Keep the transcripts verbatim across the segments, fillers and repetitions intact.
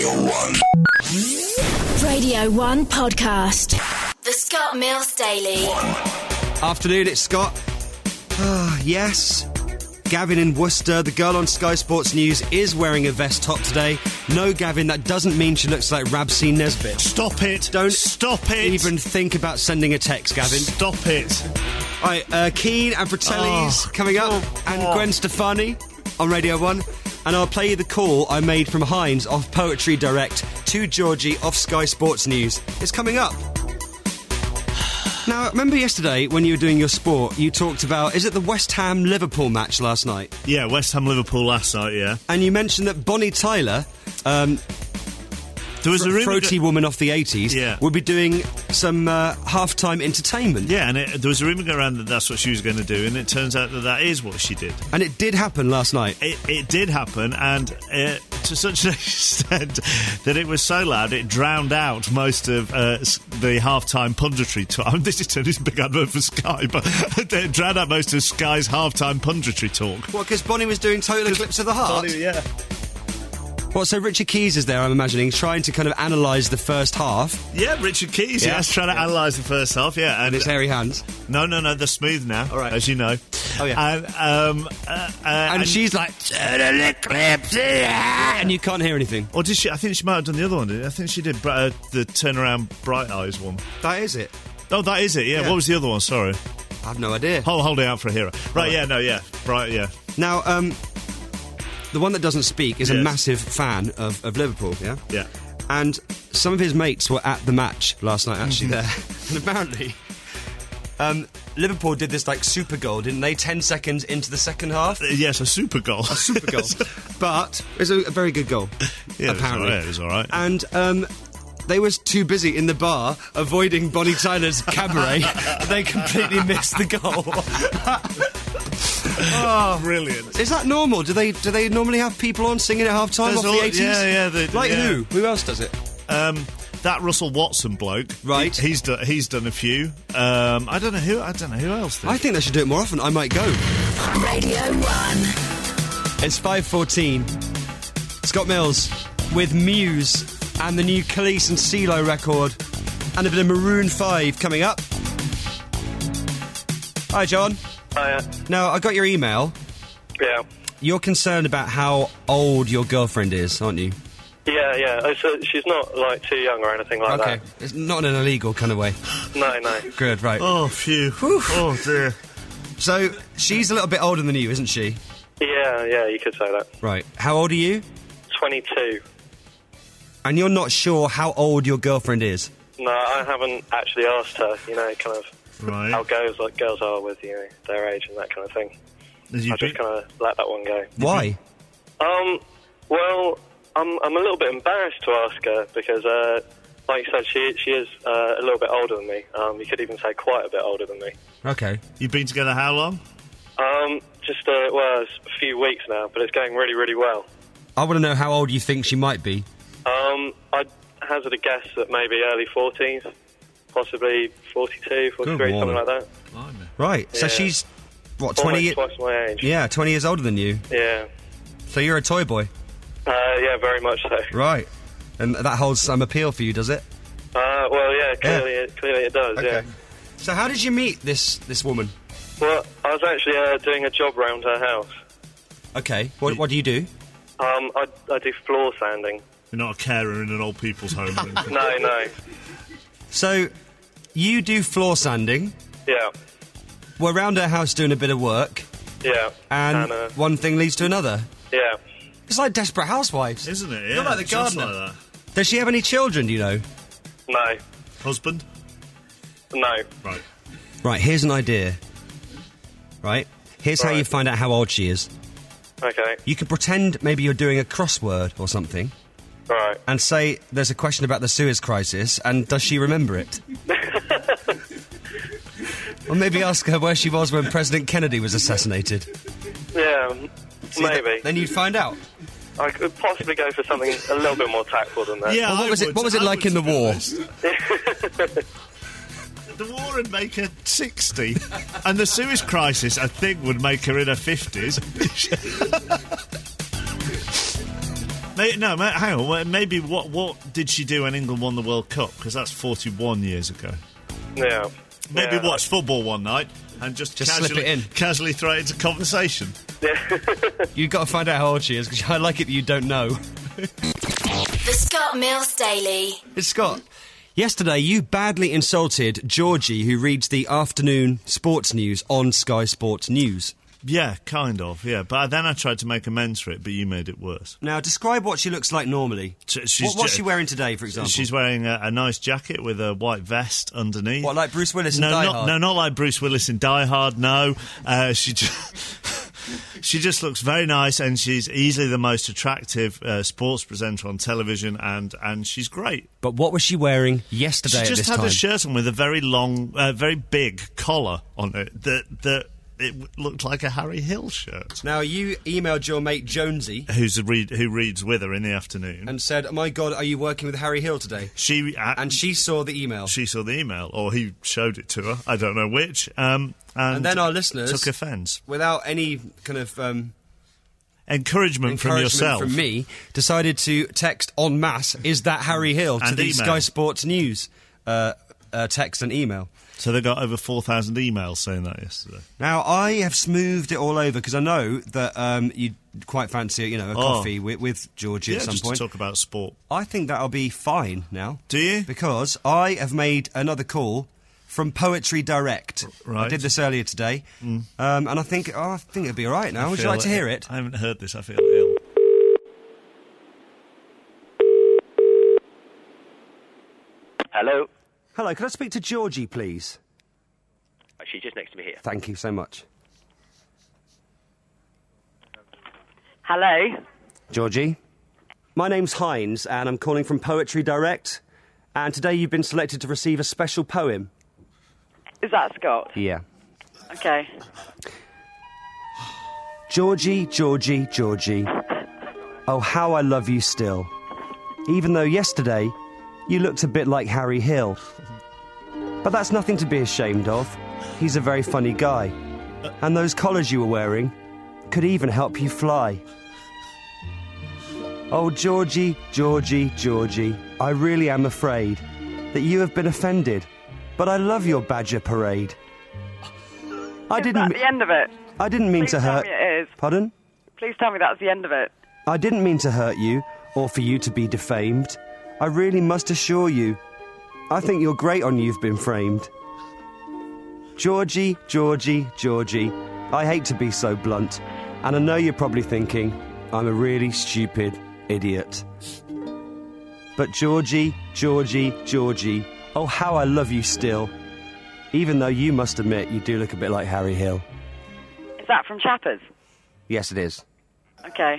Radio one. Radio one podcast. The Scott Mills Daily. Afternoon, it's Scott. Ah, yes. Gavin in Worcester, the girl on Sky Sports News, is wearing a vest top today. No, Gavin, that doesn't mean she looks like Rabsy Nesbitt. Stop it. Don't Stop it. even think about sending a text, Gavin. Stop it. All right, uh, Keane and Fratelli's Oh, coming up, oh, and oh. Gwen Stefani on Radio one. And I'll play you the call I made from Hines off Poetry Direct to Georgie off Sky Sports News. It's coming up. Now, remember yesterday when you were doing your sport, you talked about, is it the West Ham-Liverpool match last night? Yeah, West Ham Liverpool last night, yeah. And you mentioned that Bonnie Tyler, um, There was a rumour throaty go- woman off the eighties, Yeah. would be doing some uh, half-time entertainment. Yeah, and it, there was a rumour going around that that's what she was going to do, and it turns out that that is what she did. And it did happen last night. It, it did happen, and uh, to such an extent that it was so loud it drowned out most of uh, s- the half-time punditry talk. I mean, this is turning into a big advert for Sky, but it drowned out most of Sky's half-time punditry talk. What, because Bonnie was doing Total Eclipse of the Heart? Bonnie, yeah. What, so Richard Keys is there, I'm imagining, trying to kind of analyse the first half, Yeah, Richard Keys, Yeah. yes, trying to Yeah. analyse the first half, yeah. and his hairy hands. No, no, no, they're smooth now, All right. as you know. Oh, yeah. And, um, uh, uh, And, she's like, Total Eclipse, yeah, and you can't hear anything. Or did she? I think she might have done the other one, did she? I think she did uh, the turnaround Bright Eyes one. That is it. Oh, that is it, yeah. Yeah. What was the other one? Sorry. I have no idea. Hold, hold it out for a hero. Right, right. yeah, no, yeah. Bright, yeah. Now, um, the one that doesn't speak is a Yes. massive fan of, of Liverpool, yeah? Yeah. And some of his mates were at the match last night, actually, there. Mm-hmm. And apparently, um, Liverpool did this, like, super goal, didn't they? Ten seconds into the second half. Uh, yes, a super goal. A Super goal. But it was a, a very good goal, Yeah, it was apparently. all right, it was all right. And um, they was too busy in the bar avoiding Bonnie Tyler's cabaret that they completely missed the goal. Oh, brilliant. Is that normal? Do they do they normally have people on singing at half time There's off all- the eighties? yeah, yeah, they- Like yeah. who? Who else does it? Um, that Russell Watson bloke, Right. he- he's done. He's done a few. Um, I don't know who. I don't know who else. Did. I think they should do it more often. I might go. Radio one. It's five fourteen. Scott Mills with Muse and the new Khalees and CeeLo record, and a bit of Maroon five coming up. Hi, John. Hiya. Now, I got your email. Yeah. You're concerned about how old your girlfriend is, aren't you? Yeah, yeah. Oh, so she's not, like, too young or anything like Okay. It's not in an illegal kind of way. that. No, no. Good, right. Oh, phew. Oh dear. So, she's a little bit older than you, isn't she? Yeah, yeah, you could say that. Right. How old are you? twenty-two. And you're not sure how old your girlfriend is? No, I haven't actually asked her, you know, kind of Right. how girls, like, girls are with, you know, their age and that kind of thing. Has you I just been- kind of let that one go. Why? Um, well, I'm I'm a little bit embarrassed to ask her because, uh, like you said, she she is uh, a little bit older than me. Um, you could even say quite a bit older than me. Okay. You've been together how long? Um, just, uh, well, it's a few weeks now, but it's going really, really well. I want to know how old you think she might be. Um, I'd hazard a guess that maybe early forties, possibly forty-two, forty-three, Good something lord. like that. Right. So Yeah. she's, what, twenty Almost twice my age. Yeah, twenty years older than you. Yeah. So you're a toy boy. Uh, yeah, very much so. Right. And that holds some appeal for you, does it? Uh, well, yeah, clearly, It, clearly it does, yeah. So how did you meet this, this woman? Well, I was actually uh, doing a job round her house. Okay. What, what do you do? Um, I, I do floor sanding. You're not a carer in an old people's home. or anything. No, no. So, you do floor sanding. Yeah, We're around her house doing a bit of work. yeah. And uh, one thing leads to another. yeah. It's like Desperate Housewives. Isn't it? Yeah. You're like the just gardener. like Does she have any children, do you know? No, that. Husband? no. Right. Right, here's an idea. Right? Here's how Right. you find out how old she is. Okay, You could pretend maybe you're doing a crossword or something right. and say there's a question about the Suez Crisis and does she remember it? Or maybe ask her where she was when President Kennedy was assassinated. Yeah, See, maybe. th- then you'd find out. I could possibly go for something a little bit more tactful than that. Yeah. Well, what I was it- would- what was it I like would, in the to be war? honest. The war would make her sixty, and the Suez Crisis, I think, would make her in her fifties. May, no, ma- hang on. well, Maybe what what did she do when England won the World Cup? Because that's forty-one years ago. Yeah. Maybe yeah. watch football one night and just, Just casually, slip it in. casually throw it into conversation. You've got to find out how old she is, because I like it that you don't know. The Scott Mills Daily. It's Scott. Yesterday, you badly insulted Georgie, who reads the afternoon sports news on Sky Sports News. Yeah, kind of, yeah. But then I tried to make amends for it, but you made it worse. Now, describe what she looks like normally. Sh- she's What, what's ju- she wearing today, for example? She's wearing a, a nice jacket with a white vest underneath. What, like Bruce Willis in no, Die not, Hard? No, not like Bruce Willis in Die Hard, no. Uh, she just... She just looks very nice, and she's easily the most attractive uh, sports presenter on television, and, and she's great. But what was she wearing yesterday She at just this had time? a shirt on with a very long, uh, very big collar on it that that it w- looked like a Harry Hill shirt. Now, you emailed your mate Jonesy Who's a read, who reads with her in the afternoon? and said, my God, are you working with Harry Hill today? she uh, And she saw the email. she saw the email, or he showed it to her. I don't know which. Um, and, And then our listeners took offence. Without any kind of um, Encouragement, from encouragement yourself. from me, decided to text en masse, is that Harry Hill, to And the email. Sky Sports News uh, uh, text and email. So they got over four thousand emails saying that yesterday. Now, I have smoothed it all over, because I know that um, you'd quite fancy, you know, a Oh. coffee with, with Georgie Yeah, at some just point. to talk about sport. I think that'll be fine now. Do you? Because I have made another call from Poetry Direct. Right. I did this earlier today, Mm. um, and I think oh, I think it'll be all right now. I Would you feel like to hear it? I haven't heard this. I feel ill. Hello. Hello, could I speak to Georgie, please? She's just next to me here. Thank you so much. Hello. Georgie? My name's Hines, and I'm calling from Poetry Direct, and today you've been selected to receive a special poem. Is that Scott? Yeah. Okay. Georgie, Georgie, Georgie. Oh, how I love you still. Even though yesterday you looked a bit like Harry Hill. But that's nothing to be ashamed of. He's a very funny guy. And those collars you were wearing could even help you fly. Oh, Georgie, Georgie, Georgie, I really am afraid that you have been offended. But I love your Badger Parade. I Is didn't. that the end of it? I didn't mean Please to tell hurt. me it is. Pardon? Please tell me that's the end of it. I didn't mean to hurt you, or for you to be defamed. I really must assure you, I think you're great on You've Been Framed. Georgie, Georgie, Georgie, I hate to be so blunt, and I know you're probably thinking, I'm a really stupid idiot. But Georgie, Georgie, Georgie, oh how I love you still, even though you must admit you do look a bit like Harry Hill. Is that from Chappers? Yes, it is. Okay.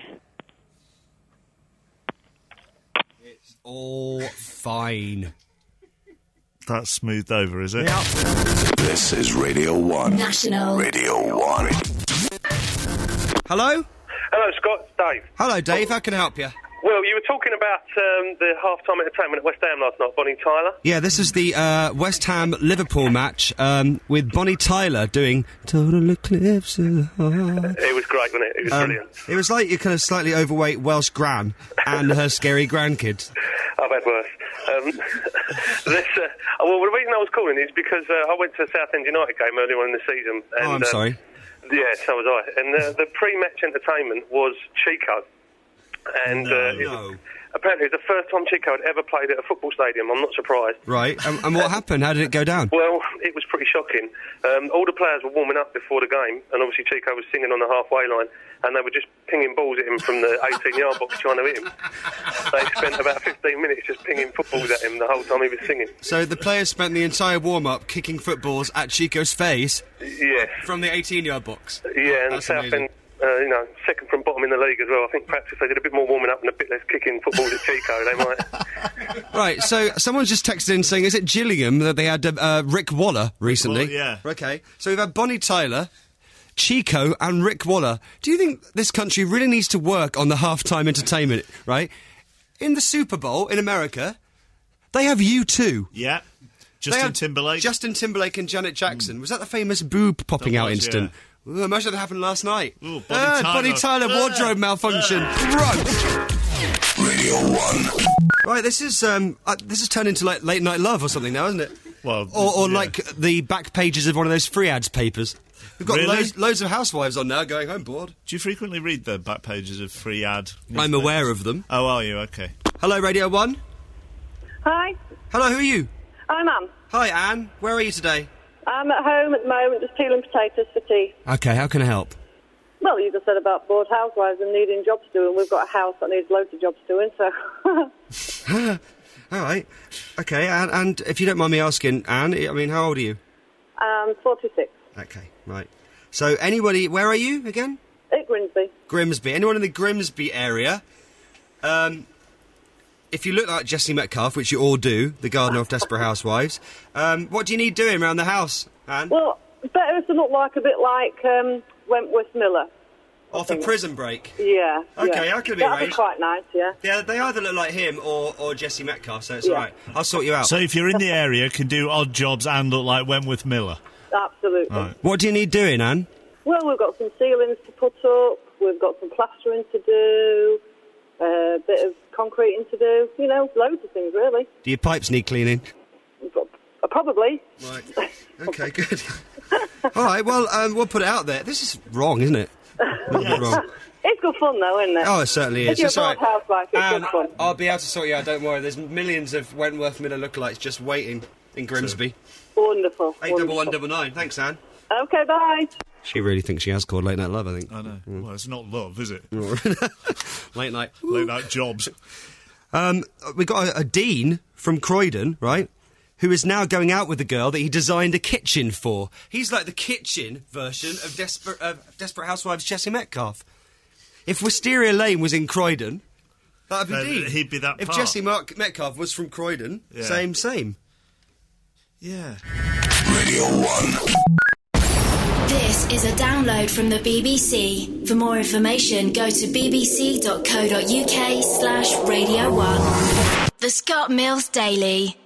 It's all fine. That's smoothed over, is it? This is Radio one. National. Radio one. Hello? Hello, Scott. Dave. Hello, Dave. How can I help you? Well, you were talking about um, the half-time entertainment at West Ham last night, Bonnie Tyler. Yeah, this is the uh, West Ham-Liverpool match um, with Bonnie Tyler doing Total Eclipse of the Heart. It was great, wasn't it? It was Um, brilliant. it was like your kind of slightly overweight Welsh gran and her scary grandkids. I've had worse. Um, this, uh, well, the reason I was calling is because uh, I went to a Southend United game earlier on in the season. And, Oh, I'm um, sorry. Yeah, so was I. And uh, the pre-match entertainment was Chico. And No. uh, it No. was, apparently it was the first time Chico had ever played at a football stadium. I'm not surprised. Right, and, and what happened? How did it go down? Well, it was pretty shocking. Um, all the players were warming up before the game, and obviously Chico was singing on the halfway line, and they were just pinging balls at him from the eighteen-yard box trying to hit him. They spent about fifteen minutes just pinging footballs at him the whole time he was singing. So the players spent the entire warm-up kicking footballs at Chico's face Yeah, from the eighteen-yard box. yeah, and That's Southend, amazing. uh, you know, second from bottom in the league as well. I think perhaps if they did a bit more warming up and a bit less kicking footballs at Chico, they might. Right, so someone's just texted in saying, is it Gillingham that they had uh, Rick Waller recently? Waller, yeah. Okay, so we've had Bonnie Tyler, Chico and Rick Waller. Do you think this country really needs to work on the halftime entertainment, right? In the Super Bowl in America, they have U two. Yeah. They Justin have Timberlake. Justin Timberlake and Janet Jackson. Was that the famous boob popping That out was, instant? Ooh, imagine that happened last night. Ooh, Bonnie Ah, Tyler. Bonnie Tyler Ah. wardrobe malfunction. Gross. Radio one. Right, this is um, uh, this has turned into like late night love or something now, isn't it? Well, Or, or yeah. like the back pages of one of those free ads papers. We've got Really? loads, loads of housewives on now going home bored. Do you frequently read the back pages of free ad? I'm newspapers? aware of them. Oh, are you? Okay. Hello, Radio one. Hi, Hello, who are you? I'm Anne. Hi, Anne. Where are you today? I'm at home at the moment just peeling potatoes for tea. Okay, how can I help? Well, you just said about bored housewives and needing jobs doing. We've got a house that needs loads of jobs doing, so... All right. Okay, and, and if you don't mind me asking, Anne, I mean, how old are you? I'm forty-six. Okay, right. So, anybody, where are you again? At Grimsby. Grimsby. Anyone in the Grimsby area? Um, if you look like Jessie Metcalfe, which you all do, the gardener of Desperate Housewives, um, what do you need doing around the house, Anne? Well, better to look like a bit like um, Wentworth Miller. Off a prison break? Yeah. Okay, yeah. that could be That'd arranged. be quite nice, yeah. Yeah, they either look like him or, or Jessie Metcalfe, so it's Yeah. all right. I'll sort you out. So if you're in the area, can do odd jobs and look like Wentworth Miller. Absolutely. Right. What do you need doing, Anne? Well, we've got some ceilings to put up, we've got some plastering to do, a bit of concreting to do, you know, loads of things, really. Do your pipes need cleaning? We've got, uh, probably. Right. Okay, good. All right, well, um, we'll put it out there. This is wrong, isn't it? A little bit wrong. It's good fun, though, isn't it? Oh, it certainly is. If you're It's a all bored right. housewife, it's Anne, good fun. I'll be able to sort you out, don't worry. There's millions of Wentworth Miller lookalikes just waiting in Grimsby. Wonderful. eight double one wonderful. double nine. Thanks, Anne. Okay, bye. She really thinks she has called Late Night Love, I think. I know. Well, it's not love, is it? Late Night. Late night jobs. Um, we got a, a dean from Croydon, right, who is now going out with the girl that he designed a kitchen for. He's like the kitchen version of Desperate, uh, Desperate Housewives Jessie Metcalfe. If Wisteria Lane was in Croydon, that'd be Then Dean. he'd be that If part. Jessie Mark Metcalfe was from Croydon, Yeah. same, same. Yeah. Radio one. This is a download from the B B C. For more information, go to bbc.co.uk slash Radio one. The Scott Mills Daily.